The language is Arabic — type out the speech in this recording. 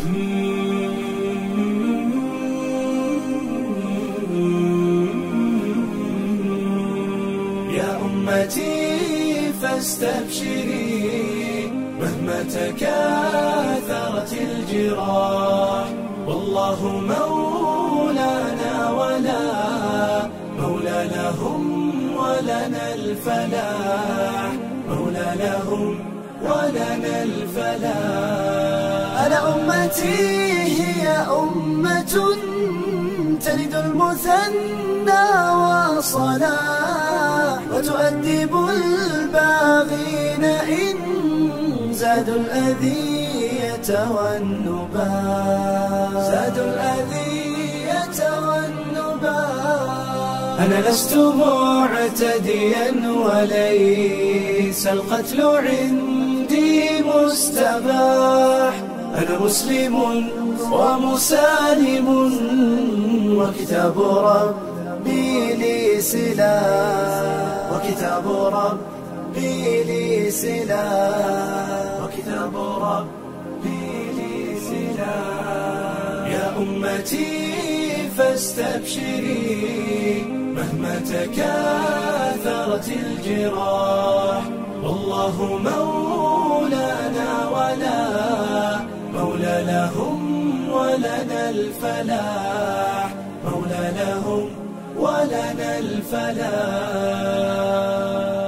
يا أمتي فاستبشري مهما تكاثرت الجراح، والله مولانا ولا مولى لهم ولنا الفلاح، مولى لهم ولنا الفلاح. أنا أمتي هي أمة تلد المثنى وصلاح، وتؤدب الباغين إن زادوا الأذية والنباح، زادوا الأذية والنباح. أنا لست معتديا وليس القتل عندي مستباح، أنا مسلم ومسالم وكتاب ربي لي سلاح، وكتاب ربي لي سلاح، وكتاب ربي لي سلاح. يا أمتي فاستبشري مهما تكاثرت الجراح، والله مولانا ولا مولى لهم ولنا الفلاح، مولى لهم ولنا الفلاح.